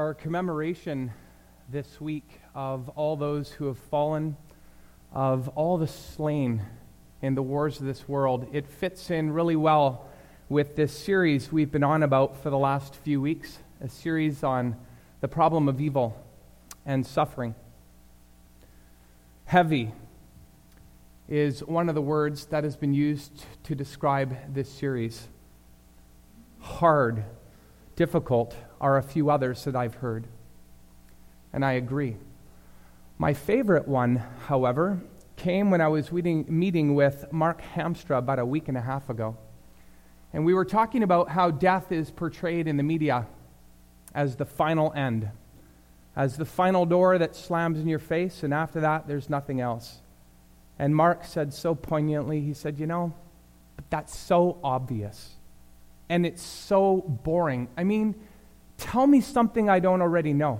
our commemoration this week of all those who have fallen, of all the slain in the wars of this world, it fits in really well with this series we've been on about for the last few weeks, a series on the problem of evil and suffering. Heavy is one of the words that has been used to describe this series. Hard, difficult are a few others that I've heard, and I agree. My favorite one, however, came when I was meeting with Mark Hamstra about a week and a half ago. And we were talking about how death is portrayed in the media as the final end, as the final door that slams in your face, and after that, there's nothing else. And Mark said so poignantly, he said, but that's so obvious. And it's so boring. I mean, tell me something I don't already know.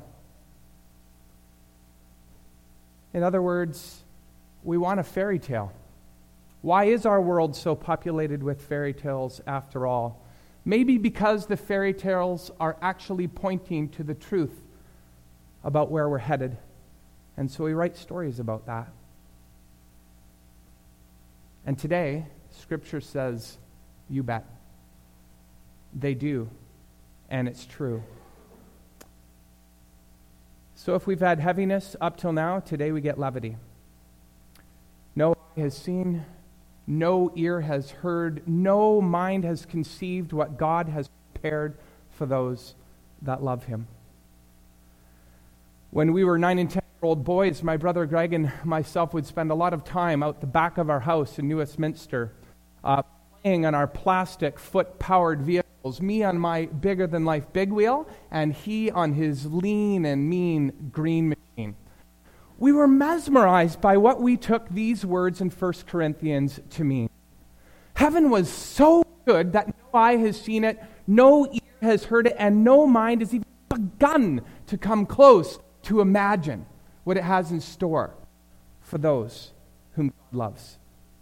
In other words, we want a fairy tale. Why is our world so populated with fairy tales after all? Maybe because the fairy tales are actually pointing to the truth about where we're headed. And so we write stories about that. And today, Scripture says, you bet. They do, and it's true. So if we've had heaviness up till now, today we get levity. No eye has seen, no ear has heard, no mind has conceived what God has prepared for those that love Him. When we were 9 and 10-year-old boys, my brother Greg and myself would spend a lot of time out the back of our house in New Westminster, playing on our plastic foot-powered vehicles, me on my bigger-than-life big wheel, and he on his lean and mean green machine. We were mesmerized by what we took these words in 1 Corinthians to mean. Heaven was so good that no eye has seen it, no ear has heard it, and no mind has even begun to come close to imagine what it has in store for those whom God loves.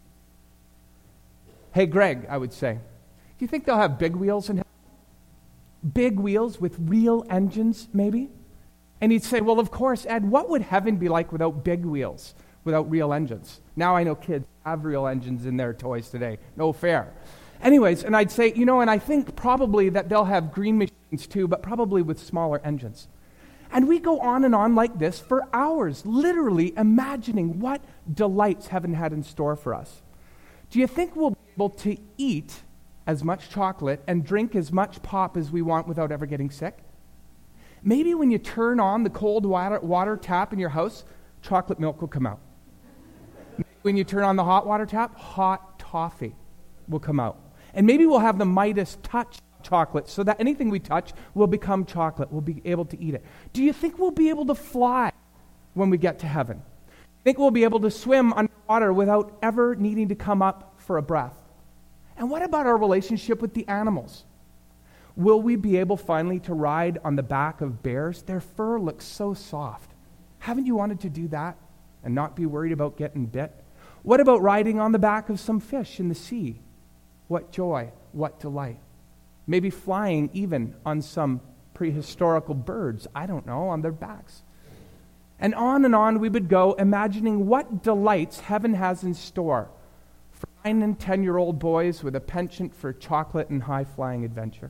Hey, Greg, I would say, do you think they'll have big wheels in heaven? Big wheels with real engines, maybe? And he'd say, well, of course, Ed, what would heaven be like without big wheels, without real engines? Now I know kids have real engines in their toys today. No fair. Anyways, and I'd say, and I think probably that they'll have green machines too, but probably with smaller engines. And we go on and on like this for hours, literally imagining what delights heaven had in store for us. Do you think we'll be able to eat as much chocolate and drink as much pop as we want without ever getting sick? Maybe when you turn on the cold water tap in your house, chocolate milk will come out. Maybe when you turn on the hot water tap, hot toffee will come out. And maybe we'll have the Midas touch chocolate so that anything we touch will become chocolate. We'll be able to eat it. Do you think we'll be able to fly when we get to heaven? Think we'll be able to swim underwater without ever needing to come up for a breath? And what about our relationship with the animals? Will we be able finally to ride on the back of bears? Their fur looks so soft. Haven't you wanted to do that and not be worried about getting bit? What about riding on the back of some fish in the sea? What joy, what delight. Maybe flying even on some prehistorical birds, I don't know, on their backs. And on we would go, imagining what delights heaven has in store for 9 and 10-year-old boys with a penchant for chocolate and high-flying adventure.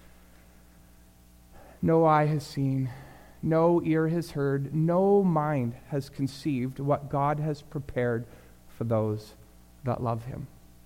No eye has seen, no ear has heard, no mind has conceived what God has prepared for those that love Him.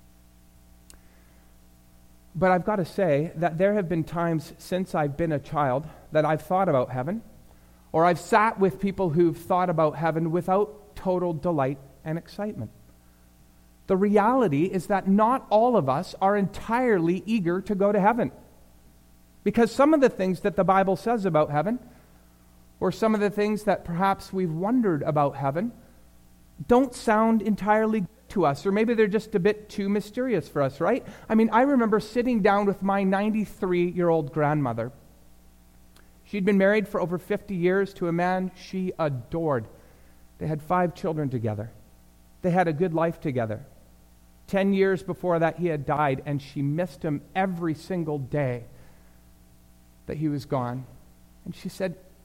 But I've got to say that there have been times since I've been a child that I've thought about heaven, or I've sat with people who've thought about heaven without total delight and excitement. The reality is that not all of us are entirely eager to go to heaven. Because some of the things that the Bible says about heaven, or some of the things that perhaps we've wondered about heaven, don't sound entirely good to us, or maybe they're just a bit too mysterious for us, right? I mean, I remember sitting down with my 93-year-old grandmother. She'd been married for over 50 years to a man she adored. They had 5 children together. They had a good life together. 10 years before that, he had died, and she missed him every single day that he was gone. And she said,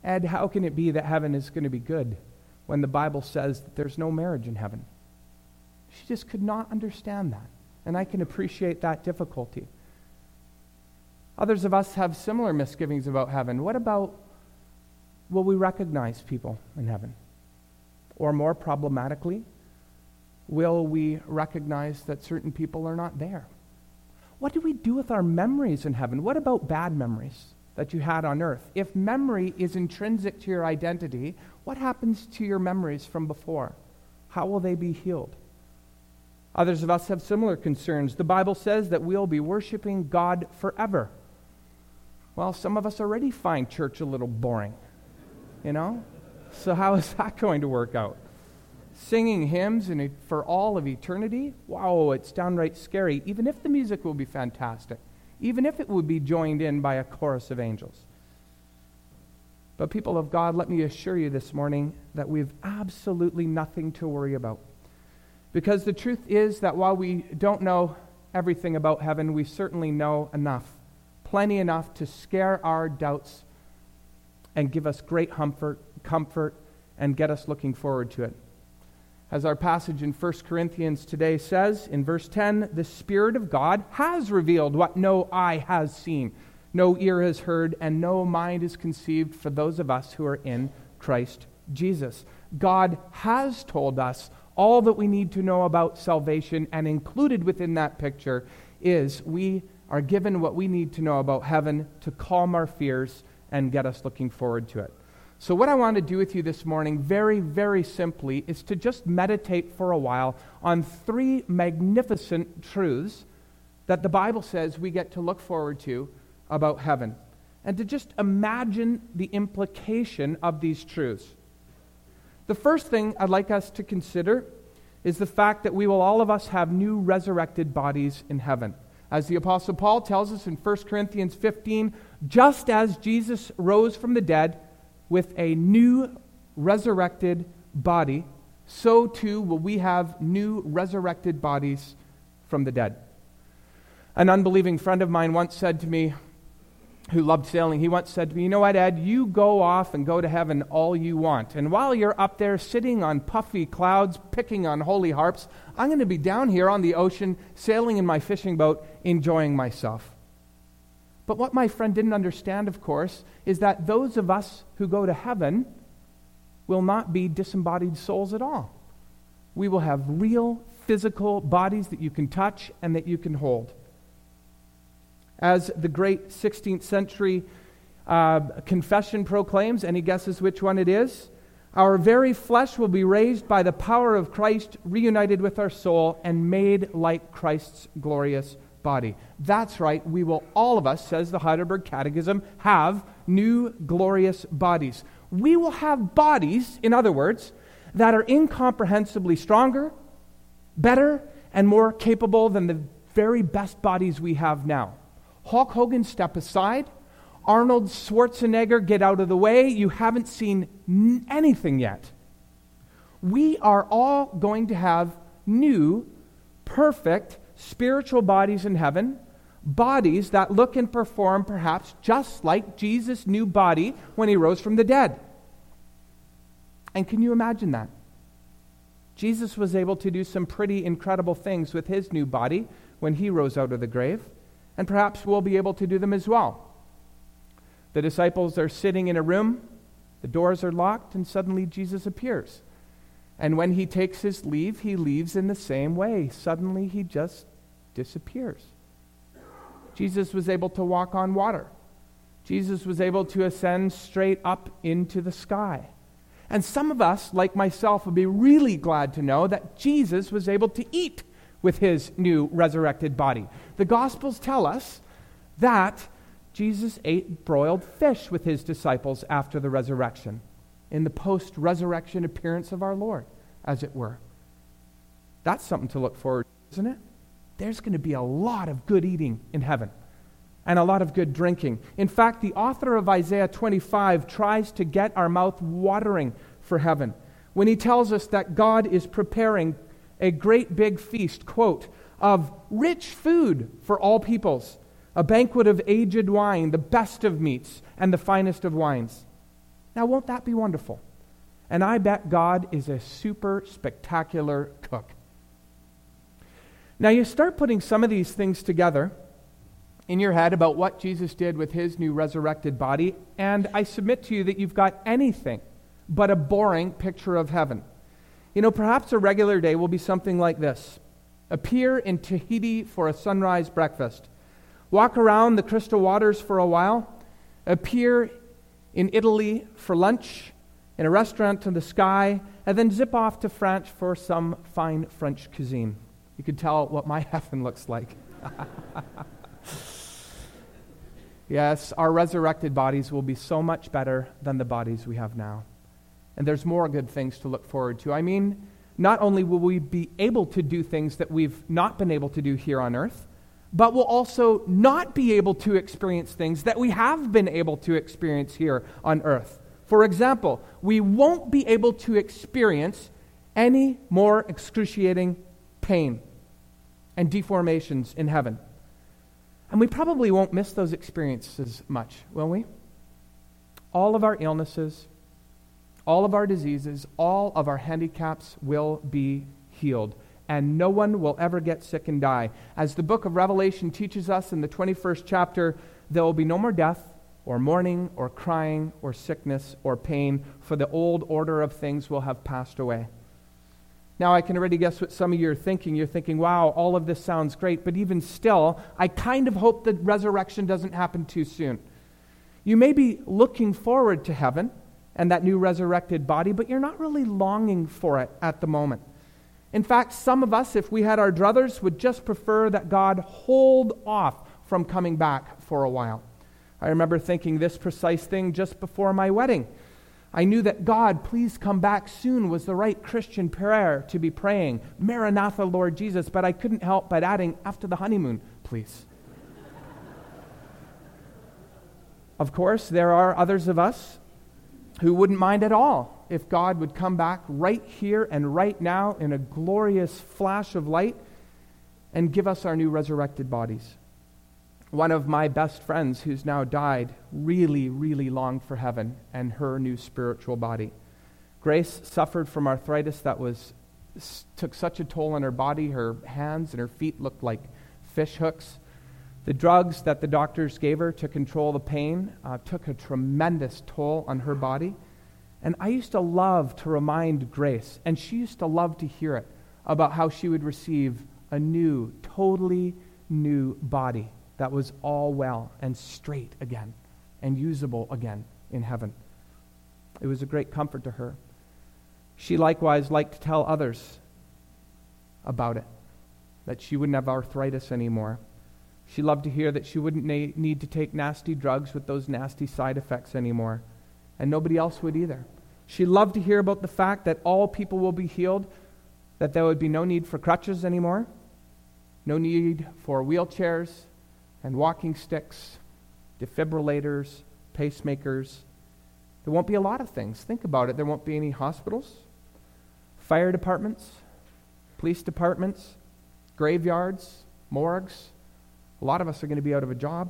Ed, how can it be that heaven is going to be good when the Bible says that there's no marriage in heaven? She just could not understand that. And I can appreciate that difficulty. Others of us have similar misgivings about heaven. What about, will we recognize people in heaven? Or more problematically, will we recognize that certain people are not there? What do we do with our memories in heaven? What about bad memories that you had on earth? If memory is intrinsic to your identity, what happens to your memories from before? How will they be healed? Others of us have similar concerns. The Bible says that we'll be worshiping God forever. Well, some of us already find church a little boring, So how is that going to work out? Singing hymns for all of eternity? Wow, it's downright scary, even if the music will be fantastic, even if it would be joined in by a chorus of angels. But people of God, let me assure you this morning that we have absolutely nothing to worry about. Because the truth is that while we don't know everything about heaven, we certainly know enough, plenty enough to scare our doubts and give us great comfort and get us looking forward to it. As our passage in 1 Corinthians today says, in verse 10, the Spirit of God has revealed what no eye has seen, no ear has heard, and no mind is conceived for those of us who are in Christ Jesus. God has told us all that we need to know about salvation, and included within that picture is we are given what we need to know about heaven to calm our fears and get us looking forward to it. So what I want to do with you this morning, very, very simply, is to just meditate for a while on 3 magnificent truths that the Bible says we get to look forward to about heaven, and to just imagine the implication of these truths. The first thing I'd like us to consider is the fact that we will all of us have new resurrected bodies in heaven. As the Apostle Paul tells us in 1 Corinthians 15, just as Jesus rose from the dead with a new resurrected body, so too will we have new resurrected bodies from the dead. An unbelieving friend of mine once said to me, who loved sailing, he once said to me, you know what, Ed, you go off and go to heaven all you want. And while you're up there sitting on puffy clouds, picking on holy harps, I'm going to be down here on the ocean, sailing in my fishing boat, enjoying myself. But what my friend didn't understand, of course, is that those of us who go to heaven will not be disembodied souls at all. We will have real physical bodies that you can touch and that you can hold. As the great 16th century confession proclaims, any guesses which one it is? Our very flesh will be raised by the power of Christ, reunited with our soul, and made like Christ's glorious body. That's right, we will, all of us, says the Heidelberg Catechism, have new glorious bodies. We will have bodies, in other words, that are incomprehensibly stronger, better, and more capable than the very best bodies we have now. Hulk Hogan, step aside. Arnold Schwarzenegger, get out of the way. You haven't seen anything yet. We are all going to have new, perfect, spiritual bodies in heaven, bodies that look and perform perhaps just like Jesus' new body when he rose from the dead. And can you imagine that? Jesus was able to do some pretty incredible things with his new body when he rose out of the grave, and perhaps we'll be able to do them as well. The disciples are sitting in a room, the doors are locked, and suddenly Jesus appears. And when he takes his leave, he leaves in the same way. Suddenly he just disappears. Jesus was able to walk on water. Jesus was able to ascend straight up into the sky. And some of us, like myself, would be really glad to know that Jesus was able to eat with his new resurrected body. The Gospels tell us that Jesus ate broiled fish with his disciples after the resurrection, in the post-resurrection appearance of our Lord, as it were. That's something to look forward to, isn't it? There's going to be a lot of good eating in heaven and a lot of good drinking. In fact, the author of Isaiah 25 tries to get our mouth watering for heaven when he tells us that God is preparing a great big feast, quote, of rich food for all peoples, a banquet of aged wine, the best of meats, and the finest of wines. Now, won't that be wonderful? And I bet God is a super spectacular cook. Now, you start putting some of these things together in your head about what Jesus did with his new resurrected body, and I submit to you that you've got anything but a boring picture of heaven. You know, perhaps a regular day will be something like this. Appear in Tahiti for a sunrise breakfast. Walk around the crystal waters for a while. Appear in Italy for lunch, in a restaurant in the sky, and then zip off to France for some fine French cuisine. You could tell what my heaven looks like. Yes, our resurrected bodies will be so much better than the bodies we have now. And there's more good things to look forward to. I mean, not only will we be able to do things that we've not been able to do here on earth, but we'll also not be able to experience things that we have been able to experience here on earth. For example, we won't be able to experience any more excruciating pain and deformations in heaven. And we probably won't miss those experiences much, will we? All of our illnesses, all of our diseases, all of our handicaps will be healed. And no one will ever get sick and die. As the book of Revelation teaches us in the 21st chapter, there will be no more death, or mourning, or crying, or sickness, or pain, for the old order of things will have passed away. Now, I can already guess what some of you are thinking. You're thinking, wow, all of this sounds great, but even still, I kind of hope that resurrection doesn't happen too soon. You may be looking forward to heaven and that new resurrected body, but you're not really longing for it at the moment. In fact, some of us, if we had our druthers, would just prefer that God hold off from coming back for a while. I remember thinking this precise thing just before my wedding. I knew that God, please come back soon, was the right Christian prayer to be praying. Maranatha, Lord Jesus. But I couldn't help but adding, after the honeymoon, please. Of course, there are others of us who wouldn't mind at all if God would come back right here and right now in a glorious flash of light and give us our new resurrected bodies. One of my best friends who's now died really, really longed for heaven and her new spiritual body. Grace suffered from arthritis that took such a toll on her body. Her hands and her feet looked like fish hooks. The drugs that the doctors gave her to control the pain took a tremendous toll on her body. And I used to love to remind Grace, and she used to love to hear it, about how she would receive a new, totally new body that was all well and straight again and usable again in heaven. It was a great comfort to her. She likewise liked to tell others about it, that she wouldn't have arthritis anymore. She loved to hear that she wouldn't need to take nasty drugs with those nasty side effects anymore, and nobody else would either. She loved to hear about the fact that all people will be healed, that there would be no need for crutches anymore, no need for wheelchairs and walking sticks, defibrillators, pacemakers. There won't be a lot of things. Think about it. There won't be any hospitals, fire departments, police departments, graveyards, morgues. A lot of us are going to be out of a job.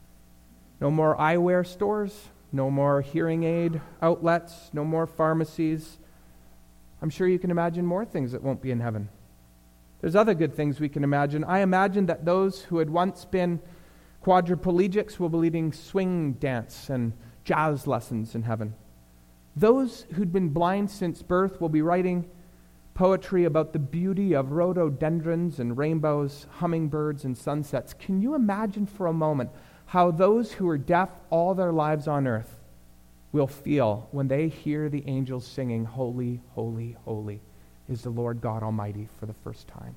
No more eyewear stores, no more hearing aid outlets, no more pharmacies. I'm sure you can imagine more things that won't be in heaven. There's other good things we can imagine. I imagine that those who had once been quadriplegics will be leading swing dance and jazz lessons in heaven. Those who'd been blind since birth will be writing poetry about the beauty of rhododendrons and rainbows, hummingbirds and sunsets. Can you imagine for a moment how those who are deaf all their lives on earth will feel when they hear the angels singing, "Holy, holy, holy is the Lord God Almighty," for the first time?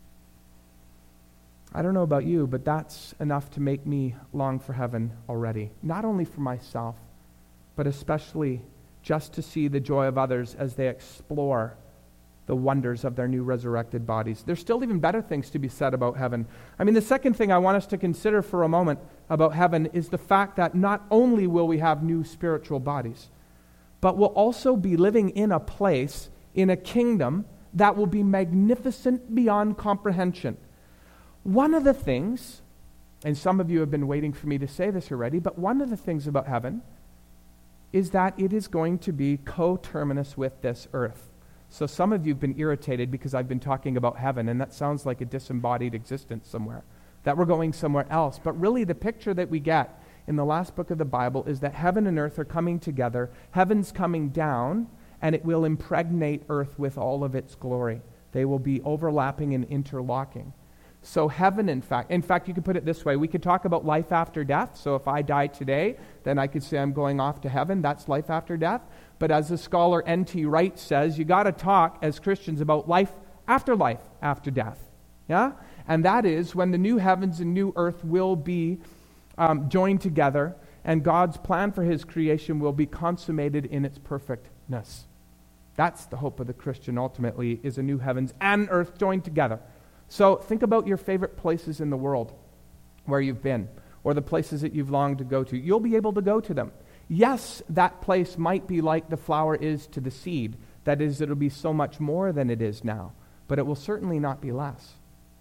I don't know about you, but that's enough to make me long for heaven already. Not only for myself, but especially just to see the joy of others as they explore the wonders of their new resurrected bodies. There's still even better things to be said about heaven. I mean, the second thing I want us to consider for a moment about heaven is the fact that not only will we have new spiritual bodies, but we'll also be living in a place, in a kingdom, that will be magnificent beyond comprehension. One of the things, and some of you have been waiting for me to say this already, but one of the things about heaven is that it is going to be coterminous with this earth. So some of you have been irritated because I've been talking about heaven, and that sounds like a disembodied existence somewhere, that we're going somewhere else. But really the picture that we get in the last book of the Bible is that heaven and earth are coming together, heaven's coming down, and it will impregnate earth with all of its glory. They will be overlapping and interlocking. So heaven, in fact, you could put it this way. We could talk about life after death. So if I die today, then I could say I'm going off to heaven. That's life after death. But as the scholar N.T. Wright says, you got to talk as Christians about life after death. Yeah? And that is when the new heavens and new earth will be joined together, and God's plan for his creation will be consummated in its perfectness. That's the hope of the Christian ultimately, is a new heavens and earth joined together. So think about your favorite places in the world where you've been, or the places that you've longed to go to. You'll be able to go to them. Yes, that place might be like the flower is to the seed. That is, it'll be so much more than it is now, but it will certainly not be less.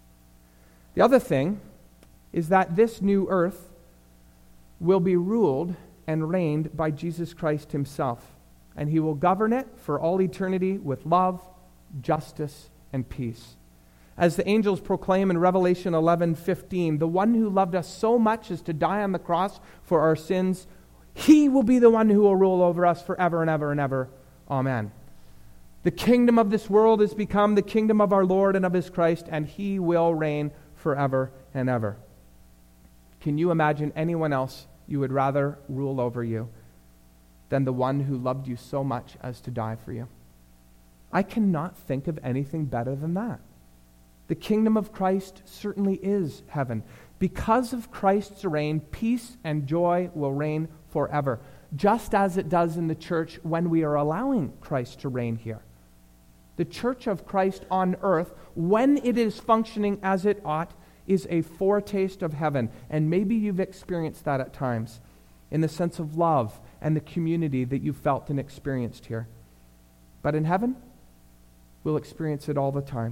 The other thing is that this new earth will be ruled and reigned by Jesus Christ himself, and he will govern it for all eternity with love, justice, and peace. As the angels proclaim in Revelation 11:15, the one who loved us so much as to die on the cross for our sins, he will be the one who will rule over us forever and ever and ever. Amen. The kingdom of this world has become the kingdom of our Lord and of his Christ, and he will reign forever and ever. Can you imagine anyone else you would rather rule over you than the one who loved you so much as to die for you? I cannot think of anything better than that. The kingdom of Christ certainly is heaven. Because of Christ's reign, peace and joy will reign forever, just as it does in the church when we are allowing Christ to reign here. The church of Christ on earth, when it is functioning as it ought, is a foretaste of heaven. And maybe you've experienced that at times, in the sense of love and the community that you felt and experienced here. But in heaven, we'll experience it all the time,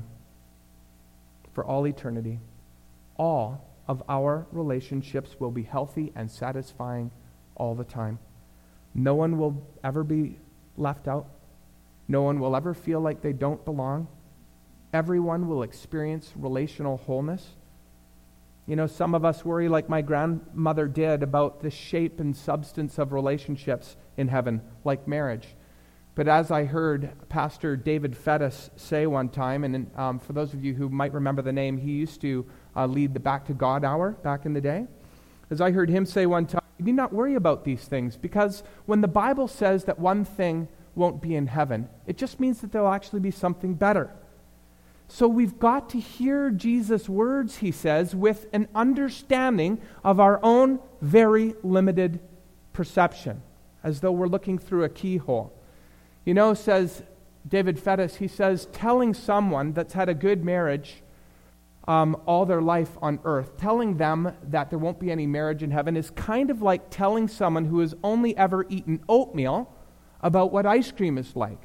for all eternity. All of our relationships will be healthy and satisfying all the time. No one will ever be left out. No one will ever feel like they don't belong. Everyone will experience relational wholeness. You know, some of us worry, like my grandmother did, about the shape and substance of relationships in heaven, like marriage. But as I heard Pastor David Fettis say one time, and for those of you who might remember the name, he used to lead the Back to God Hour back in the day. As I heard him say one time, you need not worry about these things, because when the Bible says that one thing won't be in heaven, it just means that there will actually be something better. So we've got to hear Jesus' words, he says, with an understanding of our own very limited perception, as though we're looking through a keyhole. You know, says David Fettis, he says, telling someone that's had a good marriage all their life on earth, telling them that there won't be any marriage in heaven is kind of like telling someone who has only ever eaten oatmeal about what ice cream is like.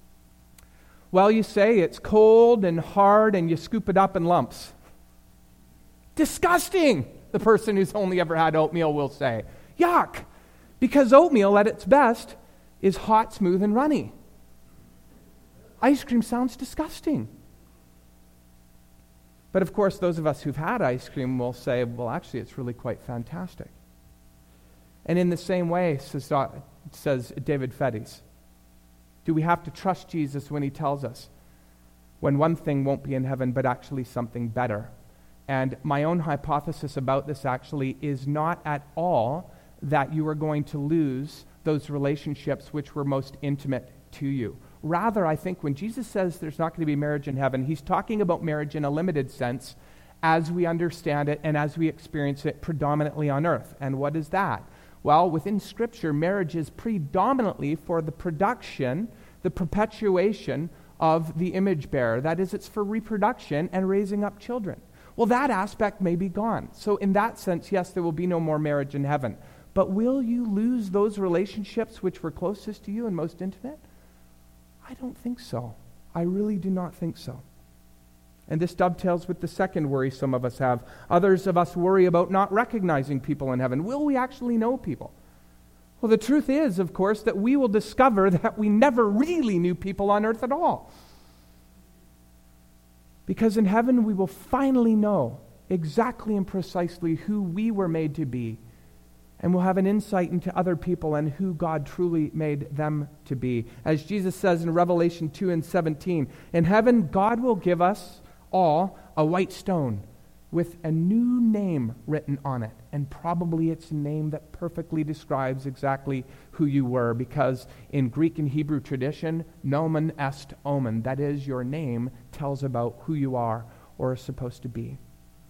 Well, you say it's cold and hard and you scoop it up in lumps. Disgusting, the person who's only ever had oatmeal will say. Yuck! Because oatmeal at its best is hot, smooth, and runny. Ice cream sounds disgusting. But of course, those of us who've had ice cream will say, well, actually, it's really quite fantastic. And in the same way, says David Fettis, do we have to trust Jesus when he tells us when one thing won't be in heaven, but actually something better? And my own hypothesis about this actually is not at all that you are going to lose those relationships which were most intimate to you. Rather, I think when Jesus says there's not going to be marriage in heaven, he's talking about marriage in a limited sense as we understand it and as we experience it predominantly on earth. And what is that? Well, within Scripture, marriage is predominantly for the production, the perpetuation of the image bearer. That is, it's for reproduction and raising up children. Well, that aspect may be gone. So in that sense, yes, there will be no more marriage in heaven. But will you lose those relationships which were closest to you and most intimate? I don't think so. I really do not think so. And this dovetails with the second worry some of us have. Others of us worry about not recognizing people in heaven. Will we actually know people? Well, the truth is, of course, that we will discover that we never really knew people on earth at all. Because in heaven we will finally know exactly and precisely who we were made to be, and we'll have an insight into other people and who God truly made them to be. As Jesus says in Revelation 2:17, in heaven God will give us all a white stone with a new name written on it. And probably it's a name that perfectly describes exactly who you were, because in Greek and Hebrew tradition, nomen est omen, that is, your name tells about who you are or are supposed to be.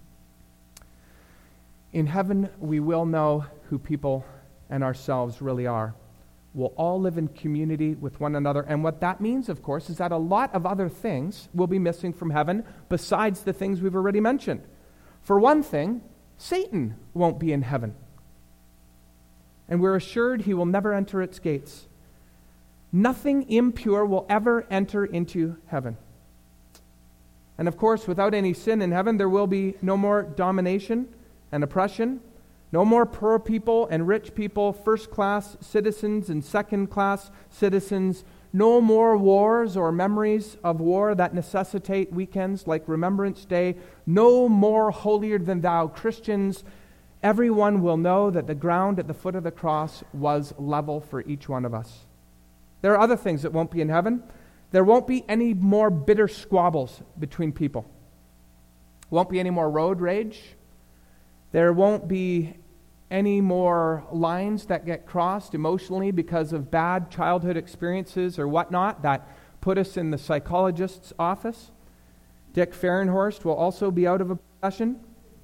In heaven, we will know who people and ourselves really are. We'll all live in community with one another. And what that means, of course, is that a lot of other things will be missing from heaven besides the things we've already mentioned. For one thing, Satan won't be in heaven. And we're assured he will never enter its gates. Nothing impure will ever enter into heaven. And of course, without any sin in heaven, there will be no more domination and oppression, no more poor people and rich people, first-class citizens and second-class citizens, no more wars or memories of war that necessitate weekends like Remembrance Day, no more holier-than-thou Christians. Everyone will know that the ground at the foot of the cross was level for each one of us. There are other things that won't be in heaven. There won't be any more bitter squabbles between people. Won't be any more road rage. There won't be any more lines that get crossed emotionally because of bad childhood experiences or whatnot that put us in the psychologist's office. Dick Fahrenhorst will also be out of a profession.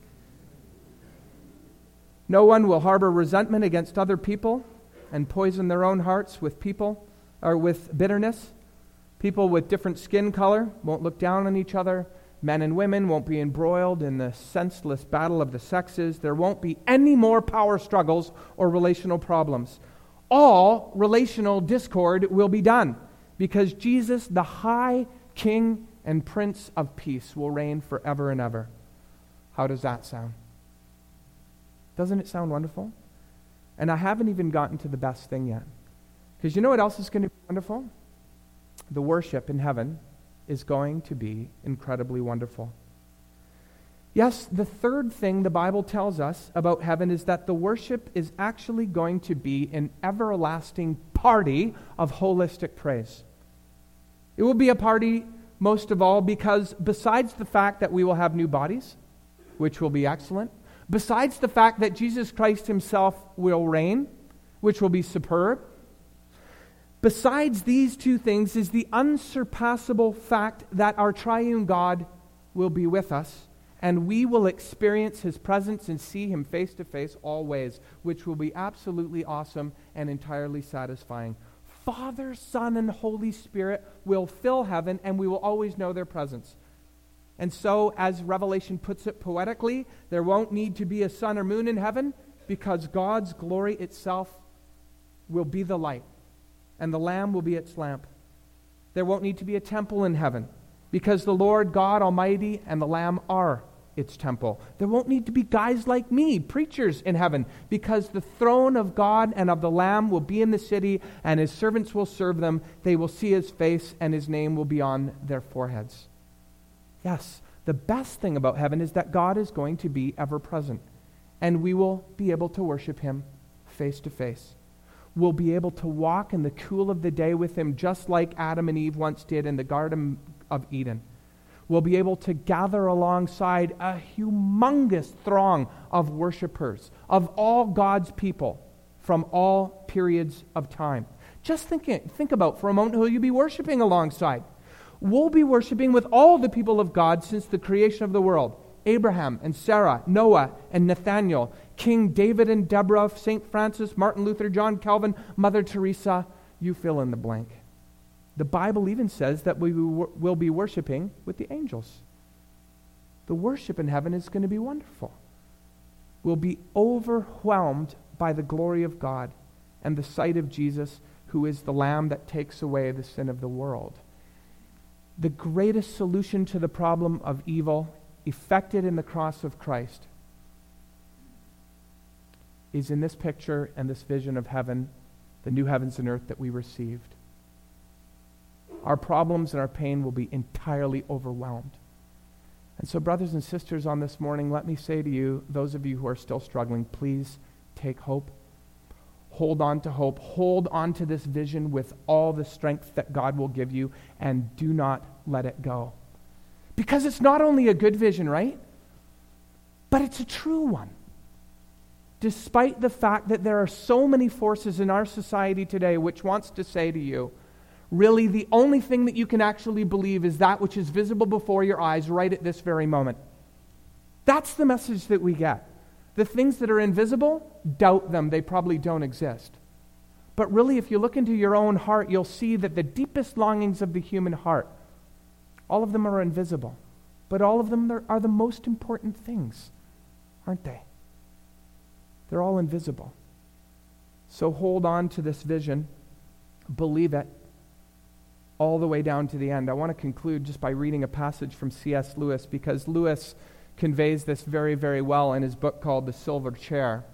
No one will harbor resentment against other people and poison their own hearts with people or with bitterness. People with different skin color won't look down on each other. Men and women won't be embroiled in the senseless battle of the sexes. There won't be any more power struggles or relational problems. All relational discord will be done because Jesus, the high King and Prince of Peace, will reign forever and ever. How does that sound? Doesn't it sound wonderful? And I haven't even gotten to the best thing yet. Because you know what else is going to be wonderful? The worship in heaven is going to be incredibly wonderful. Yes, the third thing the Bible tells us about heaven is that the worship is actually going to be an everlasting party of holistic praise. It will be a party, most of all, because besides the fact that we will have new bodies, which will be excellent, besides the fact that Jesus Christ himself will reign, which will be superb, besides these two things is the unsurpassable fact that our triune God will be with us, and we will experience his presence and see him face to face always, which will be absolutely awesome and entirely satisfying. Father, Son, and Holy Spirit will fill heaven, and we will always know their presence. And so, as Revelation puts it poetically, there won't need to be a sun or moon in heaven because God's glory itself will be the light. And the Lamb will be its lamp. There won't need to be a temple in heaven because the Lord God Almighty and the Lamb are its temple. There won't need to be guys like me, preachers, in heaven because the throne of God and of the Lamb will be in the city and his servants will serve them. They will see his face and his name will be on their foreheads. Yes, the best thing about heaven is that God is going to be ever present and we will be able to worship him face to face. We'll be able to walk in the cool of the day with him just like Adam and Eve once did in the Garden of Eden. We'll be able to gather alongside a humongous throng of worshipers, of all God's people from all periods of time. Just think about for a moment who you'll be worshiping alongside. We'll be worshiping with all the people of God since the creation of the world. Abraham and Sarah, Noah and Nathaniel, King David and Deborah, St. Francis, Martin Luther, John Calvin, Mother Teresa, you fill in the blank. The Bible even says that we will be worshiping with the angels. The worship in heaven is going to be wonderful. We'll be overwhelmed by the glory of God and the sight of Jesus, who is the Lamb that takes away the sin of the world. The greatest solution to the problem of evil effected in the cross of Christ is in this picture and this vision of heaven, the new heavens and earth that we received. Our problems and our pain will be entirely overwhelmed. And so, brothers and sisters, on this morning, let me say to you, those of you who are still struggling, please take hope. Hold on to hope. Hold on to this vision with all the strength that God will give you, and do not let it go. Because it's not only a good vision, right? But it's a true one. Despite the fact that there are so many forces in our society today which wants to say to you, really the only thing that you can actually believe is that which is visible before your eyes right at this very moment. That's the message that we get. The things that are invisible, doubt them. They probably don't exist. But really, if you look into your own heart, you'll see that the deepest longings of the human heart, all of them are invisible. But all of them are the most important things, aren't they? They're all invisible. So hold on to this vision. Believe it all the way down to the end. I want to conclude just by reading a passage from C.S. Lewis, because Lewis conveys this very, very well in his book called The Silver Chair.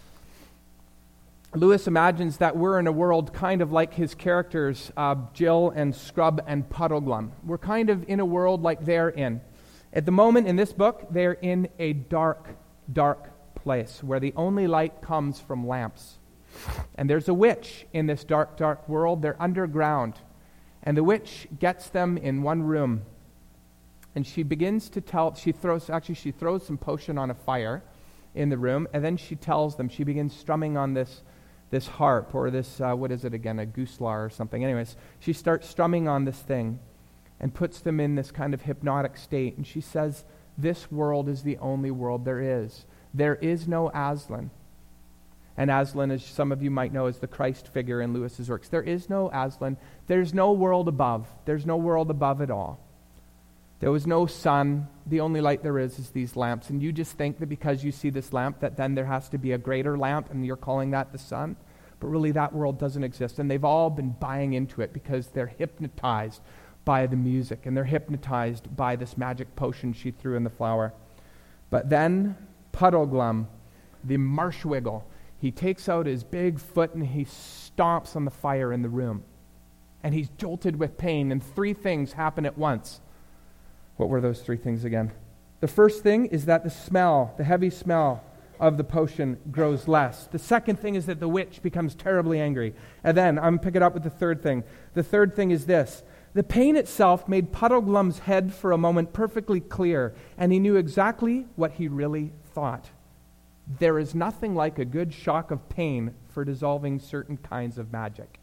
Lewis imagines that we're in a world kind of like his characters, Jill and Scrub and Puddleglum. We're kind of in a world like they're in. At the moment in this book, they're in a dark, dark place where the only light comes from lamps. And there's a witch in this dark, dark world. They're underground. And the witch gets them in one room. And she begins to tell, she throws some potion on a fire in the room. And then she tells them, she begins strumming on this harp, or this, what is it again, a guslar or something. Anyways, she starts strumming on this thing and puts them in this kind of hypnotic state. And she says, this world is the only world there is. There is no Aslan. And Aslan, as some of you might know, is the Christ figure in Lewis's works. There is no Aslan. There's no world above. There's no world above at all. There was no sun. The only light there is these lamps. And you just think that because you see this lamp, that then there has to be a greater lamp, and you're calling that the sun. But really, that world doesn't exist. And they've all been buying into it because they're hypnotized by the music, and they're hypnotized by this magic potion she threw in the flower. But then Puddleglum, the marshwiggle, he takes out his big foot and he stomps on the fire in the room. And he's jolted with pain, and 3 things happen at once. What were those 3 things again? The first thing is that the heavy smell of the potion grows less. The second thing is that the witch becomes terribly angry. And then, I'm picking up with the third thing. The third thing is this. The pain itself made Puddleglum's head for a moment perfectly clear, and he knew exactly what he really thought. There is nothing like a good shock of pain for dissolving certain kinds of magic.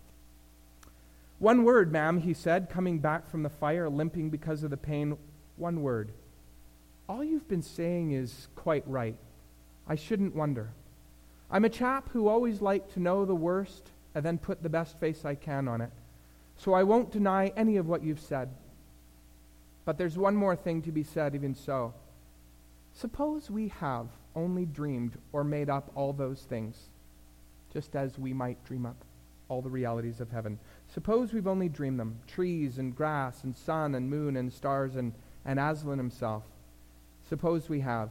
One word, ma'am, he said, coming back from the fire, limping because of the pain. One word. All you've been saying is quite right. I shouldn't wonder. I'm a chap who always liked to know the worst and then put the best face I can on it. So I won't deny any of what you've said. But there's one more thing to be said even so. Suppose we have only dreamed or made up all those things, just as we might dream up all the realities of heaven. Suppose we've only dreamed them, trees and grass and sun and moon and stars and Aslan himself. Suppose we have.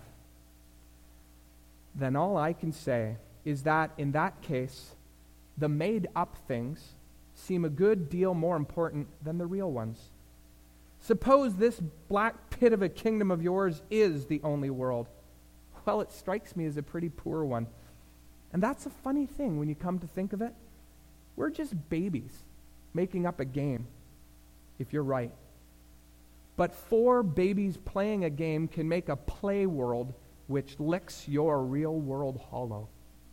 Then all I can say is that in that case, the made-up things seem a good deal more important than the real ones. Suppose this black pit of a kingdom of yours is the only world. Well, it strikes me as a pretty poor one. And that's a funny thing when you come to think of it. We're just babies making up a game, if you're right. But 4 babies playing a game can make a play world which licks your real world hollow.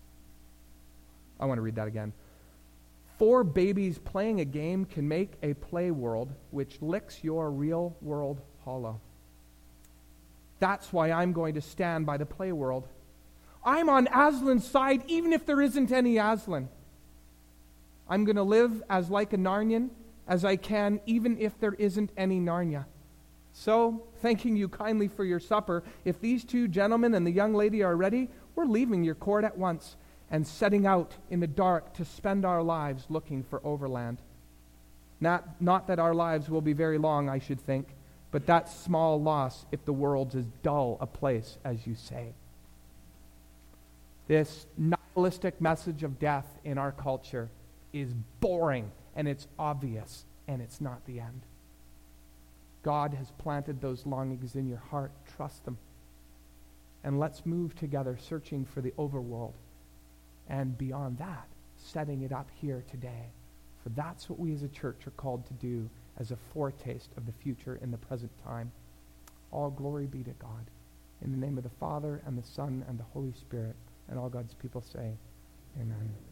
I want to read that again. 4 babies playing a game can make a play world which licks your real world hollow. That's why I'm going to stand by the play world. I'm on Aslan's side even if there isn't any Aslan. I'm going to live as like a Narnian as I can even if there isn't any Narnia. So, thanking you kindly for your supper, if these 2 gentlemen and the young lady are ready, we're leaving your court at once and setting out in the dark to spend our lives looking for overland. Not that our lives will be very long, I should think, but that's small loss if the world's as dull a place as you say. This night holistic message of death in our culture is boring, and it's obvious, and it's not the end. God has planted those longings in your heart. Trust them. And let's move together searching for the overworld. And beyond that, setting it up here today. For that's what we as a church are called to do as a foretaste of the future in the present time. All glory be to God. In the name of the Father, and the Son, and the Holy Spirit, and all God's people say, amen.